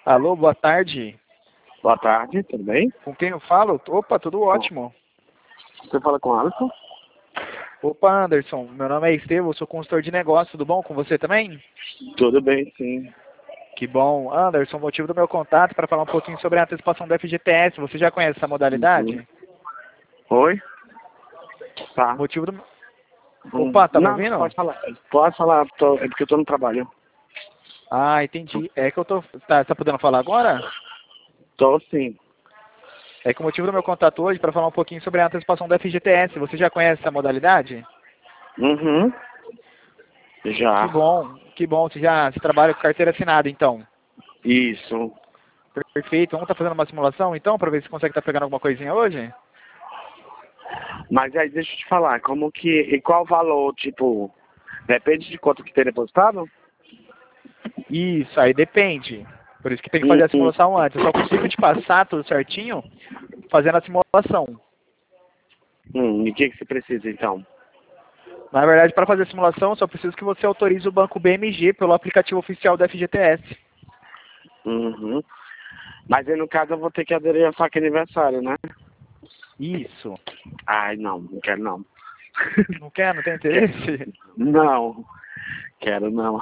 Alô, boa tarde. Boa tarde, tudo bem? Com quem eu falo? Opa, tudo ótimo. Você fala com o Alisson? Opa, Anderson, meu nome é Estevam, eu sou consultor de negócio, tudo bom com você também? Tudo bem, sim. Que bom. Anderson, o motivo do meu contato é para falar um pouquinho sobre a antecipação do FGTS. Você já conhece essa Uhum. modalidade? Oi? O Tá. motivo do... Opa, tá me Não, ouvindo? pode falar. Pode falar, é porque eu tô no trabalho. Ah, entendi. É que eu tô... Tá podendo falar agora? Tô sim. É que o motivo do meu contato hoje é para falar um pouquinho sobre a antecipação do FGTS. Você já conhece essa modalidade? Uhum. Que Já. bom, que bom. Você trabalha com carteira assinada, então. Isso. Perfeito. Vamos estar fazendo uma simulação, então, para ver se consegue estar pegando alguma coisinha hoje? Mas aí deixa eu te falar, como que. E qual o valor, tipo. Depende de quanto que ter depositado? Isso, aí depende. Por isso que tem que fazer a Uhum. simulação antes. Eu só consigo te passar tudo certinho fazendo a simulação. E o que você precisa então? Na verdade, para fazer a simulação, eu só preciso que você autorize o banco BMG pelo aplicativo oficial do FGTS. Uhum. Mas aí no caso eu vou ter que aderir a faca aniversário, né? Isso. Ai, não quero não. Não quer? Não tem Quer- interesse? Não, quero não.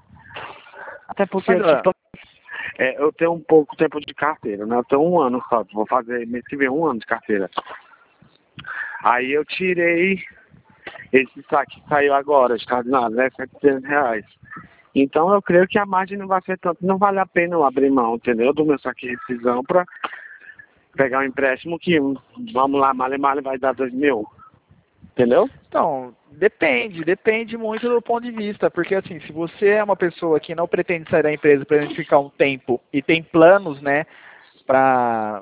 Até Mas, porque, ó, tipo, eu tenho um pouco tempo de carteira, né? Eu tenho 1 ano só, vou fazer mês que vem 1 ano de carteira. Aí eu tirei esse saque que saiu agora, extraordinário, né? R$ 700. Então eu creio que a margem não vai ser tanto, não vale a pena eu abrir mão, entendeu? Do meu saque de rescisão pra pegar um empréstimo que, vamos lá, male vai dar 2.000, entendeu? então, depende muito do ponto de vista, porque assim, se você é uma pessoa que não pretende sair da empresa para ficar um tempo e tem planos, né, para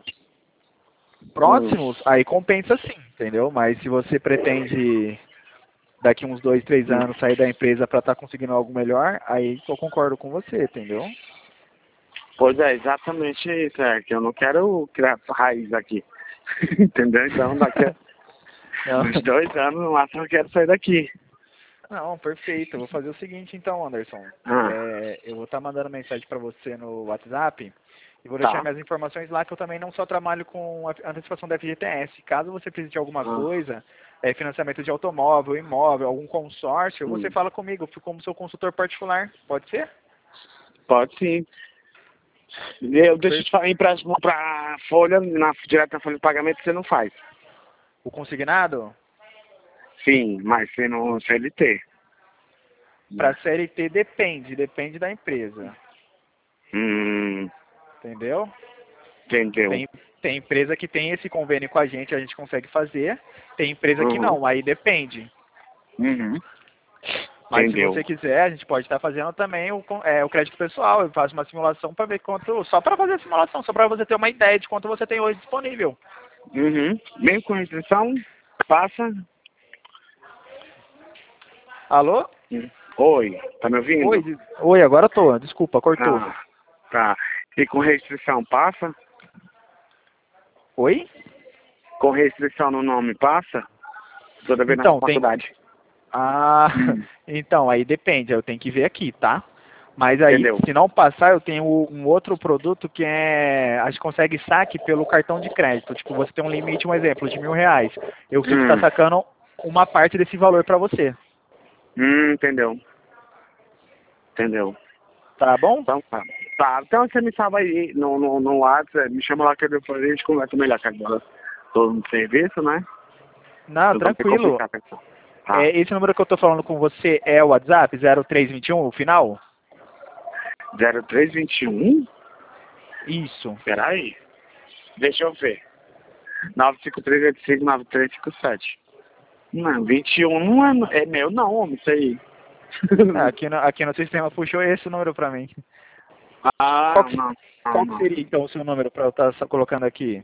Hum. próximos, aí compensa sim, entendeu? Mas se você pretende daqui uns 2, 3 anos sair da empresa para estar conseguindo algo melhor, aí eu concordo com você, entendeu? Pois é, exatamente isso, que eu não quero criar raiz aqui, entendeu? Então daqui a Não, uns 2 anos, no máximo, eu quero sair daqui. não, perfeito. Eu vou fazer o seguinte então, Anderson. Ah, Eu vou estar mandando mensagem para você no WhatsApp e vou deixar tá. minhas informações lá, que eu também não só trabalho com a antecipação da FGTS. Caso você precise de alguma Ah, coisa, financiamento de automóvel, imóvel, algum consórcio, você hum. fala comigo, eu fico como seu consultor particular. Pode ser? Pode sim. Eu deixo Per- de falar empréstimo pra Folha, direto na Folha de Pagamento, você não faz. O consignado? Sim, mas você não CLT. Para CLT depende da empresa, Hum, entendeu? entendeu. Tem empresa que tem esse convênio com a gente consegue fazer. Tem empresa que Uhum. não, aí depende. Uhum. Mas se Entendeu. você quiser, a gente pode estar fazendo também o crédito pessoal. Eu faço uma simulação para ver quanto, só para fazer a simulação, só para você ter uma ideia de quanto você tem hoje disponível. Uhum. Bem com restrição, passa. Alô? Oi, tá me ouvindo? Oi, agora tô. Desculpa, cortou. Ah, tá. E com restrição passa? Oi? Com restrição no nome passa? Toda vez na Então, tem. faculdade. Ah, Hum. então, aí depende, eu tenho que ver aqui, tá? Mas aí, Entendeu? se não passar, eu tenho um outro produto que a gente consegue saque pelo cartão de crédito. Tipo, você tem um limite, um exemplo, de R$ 1.000. Eu consigo estar Hum. sacando uma parte desse valor para você. Entendeu. Entendeu. Tá bom? Então tá. Tá, então você me salva aí no WhatsApp, me chama lá que depois a gente conversa melhor, que agora tô no serviço, né? Não, Então vai ter tranquilo. complicar a questão. Tá. Esse número que eu tô falando com você é o WhatsApp, 0321, o final? 0321? Isso. Peraí. Deixa eu ver. 953859357. Não, 21 não é meu não, homem, isso aí. Aqui no sistema puxou esse número para mim. Qual Ah, que, não, não, qual que não. seria então o seu número para eu estar colocando aqui?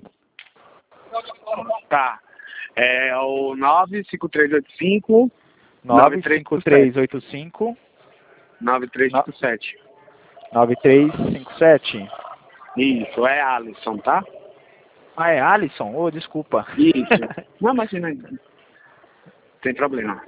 Tá. É o 95385 9357. 95385 9357. 9357. Isso, é Alisson, tá? Ah, é Alisson? Oh, desculpa. Isso. Não, imagina, tem problema.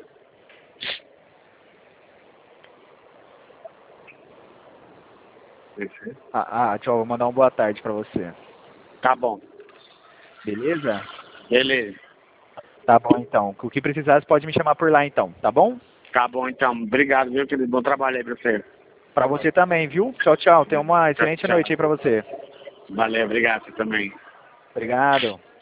Tchau, vou mandar uma boa tarde pra você. Tá bom. Beleza? Beleza. Tá bom, então. O que precisar, você pode me chamar por lá, então. Tá bom? Tá bom, então. Obrigado, viu, querido? Bom trabalho aí pra você. Pra você também, viu? Tchau, tchau. Tenha uma excelente Tchau. noite aí pra você. Valeu, obrigado, você também. Obrigado.